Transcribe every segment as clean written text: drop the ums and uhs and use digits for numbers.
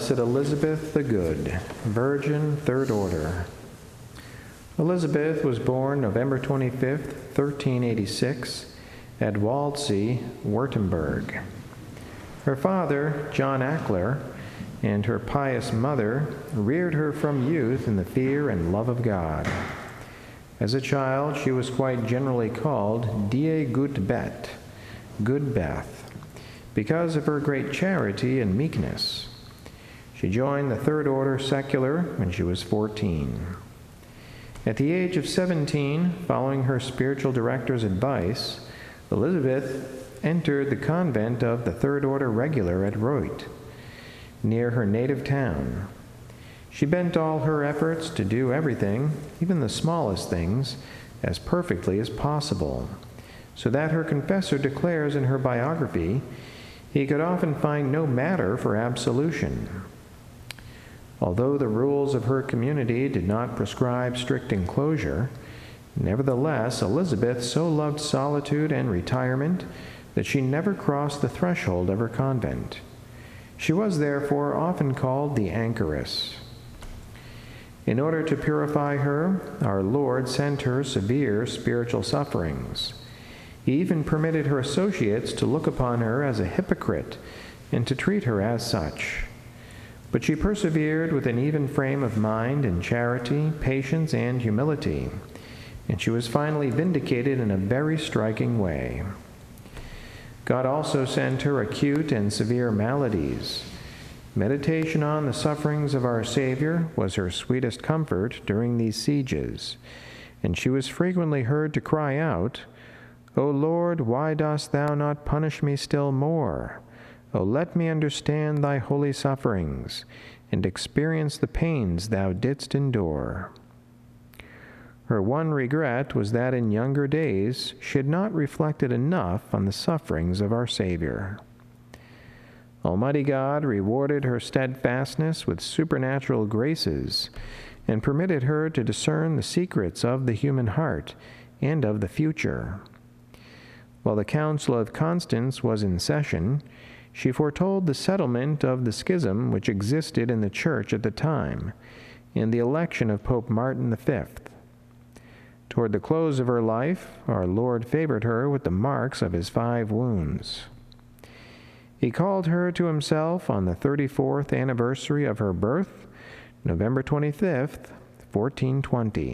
Blessed Elizabeth the Good, Virgin, Third Order. Elizabeth was born November 25th, 1386, at Waldsee, Württemberg. Her father, John Ackler, and her pious mother reared her from youth in the fear and love of God. As a child, she was quite generally called Die Gut Bet, Good Beth, because of her great charity and meekness. She joined the Third Order Secular when she was 14. At the age of 17, following her spiritual director's advice, Elizabeth entered the convent of the Third Order Regular at Reut, near her native town. She bent all her efforts to do everything, even the smallest things, as perfectly as possible, so that her confessor declares in her biography, he could often find no matter for absolution. Although the rules of her community did not prescribe strict enclosure, nevertheless Elizabeth so loved solitude and retirement that she never crossed the threshold of her convent. She was therefore often called the Anchoress. In order to purify her, our Lord sent her severe spiritual sufferings. He even permitted her associates to look upon her as a hypocrite and to treat her as such. But she persevered with an even frame of mind in charity, patience, and humility, and she was finally vindicated in a very striking way. God also sent her acute and severe maladies. Meditation on the sufferings of our Savior was her sweetest comfort during these sieges, and she was frequently heard to cry out, "O Lord, why dost thou not punish me still more? O let me understand thy holy sufferings, and experience the pains thou didst endure." Her one regret was that in younger days she had not reflected enough on the sufferings of our Savior. Almighty God rewarded her steadfastness with supernatural graces, and permitted her to discern the secrets of the human heart and of the future. While the Council of Constance was in session, she foretold the settlement of the schism which existed in the Church at the time, and the election of Pope Martin V. Toward the close of her life, our Lord favored her with the marks of his 5 wounds. He called her to himself on the 34th anniversary of her birth, November 25th, 1420.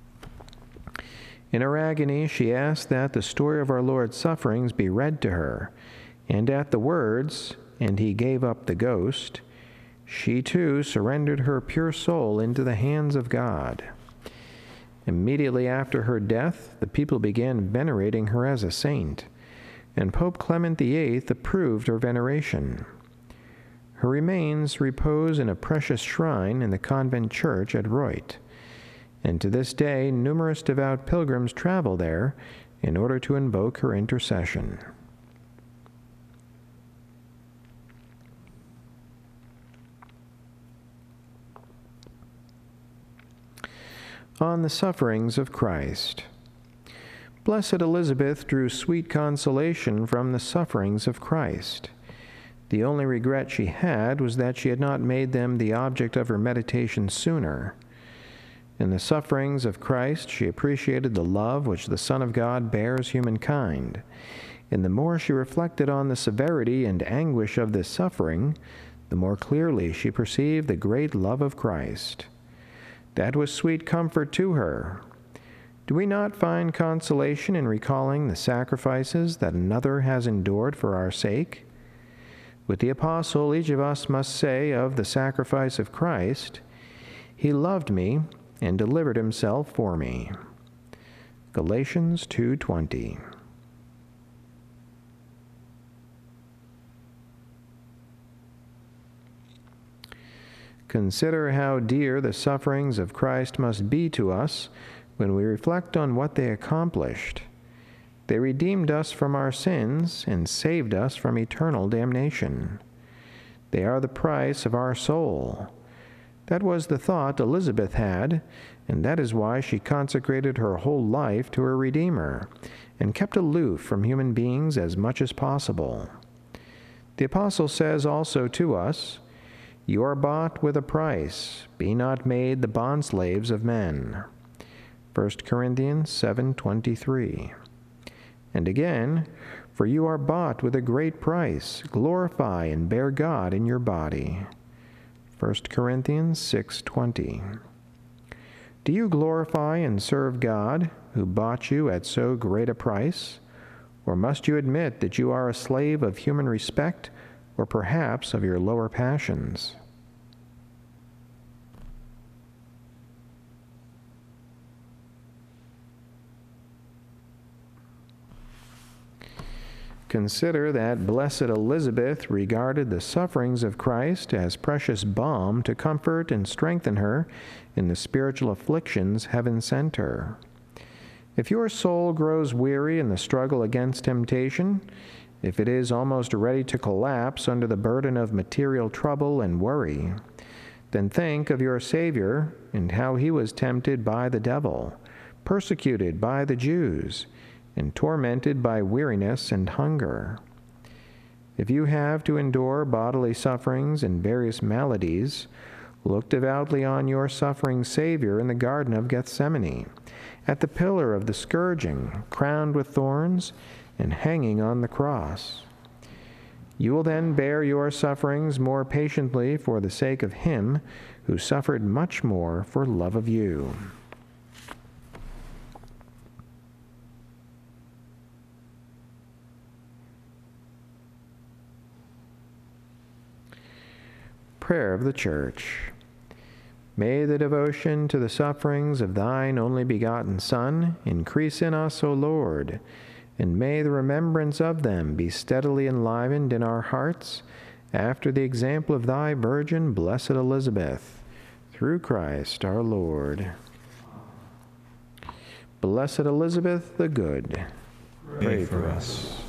In her agony, she asked that the story of our Lord's sufferings be read to her, and at the words, "And he gave up the ghost," she too surrendered her pure soul into the hands of God. Immediately after her death, the people began venerating her as a saint, and Pope Clement VIII approved her veneration. Her remains repose in a precious shrine in the convent church at Reut, and to this day numerous devout pilgrims travel there in order to invoke her intercession. On the sufferings of Christ. Blessed Elizabeth drew sweet consolation from the sufferings of Christ. The only regret she had was that she had not made them the object of her meditation sooner. In the sufferings of Christ, she appreciated the love which the Son of God bears humankind, and the more she reflected on the severity and anguish of this suffering, the more clearly she perceived the great love of Christ. That was sweet comfort to her. Do we not find consolation in recalling the sacrifices that another has endured for our sake? With the Apostle, each of us must say of the sacrifice of Christ, "He loved me and delivered himself for me." Galatians 2:20. Consider how dear the sufferings of Christ must be to us when we reflect on what they accomplished. They redeemed us from our sins and saved us from eternal damnation. They are the price of our soul. That was the thought Elizabeth had, and that is why she consecrated her whole life to her Redeemer and kept aloof from human beings as much as possible. The Apostle says also to us, You are bought with a price. Be not made the bondslaves of men. 1 Corinthians 7:23. And again, for you are bought with a great price. Glorify and bear God in your body. 1 Corinthians 6:20. Do you glorify and serve God, who bought you at so great a price? Or must you admit that you are a slave of human respect, or perhaps of your lower passions? Consider that Blessed Elizabeth regarded the sufferings of Christ as precious balm to comfort and strengthen her in the spiritual afflictions heaven sent her. If your soul grows weary in the struggle against temptation, if it is almost ready to collapse under the burden of material trouble and worry, then think of your Savior and how he was tempted by the devil, persecuted by the Jews, and tormented by weariness and hunger. If you have to endure bodily sufferings and various maladies, look devoutly on your suffering Savior in the Garden of Gethsemane, at the pillar of the scourging, crowned with thorns, and hanging on the cross. You will then bear your sufferings more patiently for the sake of him who suffered much more for love of you. Prayer of the Church. May the devotion to the sufferings of thine only begotten Son increase in us, O Lord, and may the remembrance of them be steadily enlivened in our hearts, after the example of thy Virgin, Blessed Elizabeth, through Christ our Lord. Blessed Elizabeth the Good, pray for us.